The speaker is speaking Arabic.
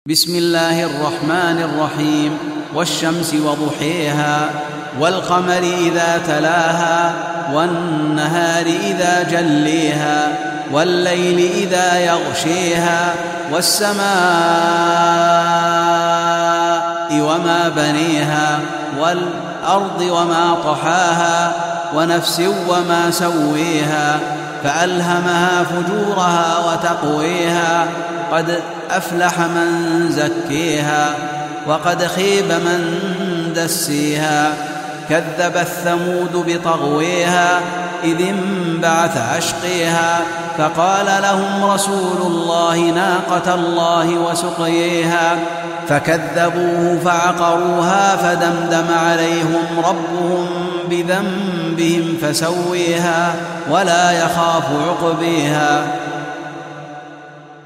بسم الله الرحمن الرحيم. والشمس وضحيها والقمر إذا تلاها والنهار إذا جليها والليل إذا يغشيها والسماء وما بنيها والأرض وما طحاها ونفس وما سويها فألهمها فجورها وتقويها قد أفلح من زكيها وقد خيب من دسيها كذب الثمود بطغويها إذ انبعث أشقيها فقال لهم رسول الله ناقة الله وسقيها فكذبوه فعقروها فدمدم عليهم ربهم بذنبهم فسويها ولا يخاف عقبيها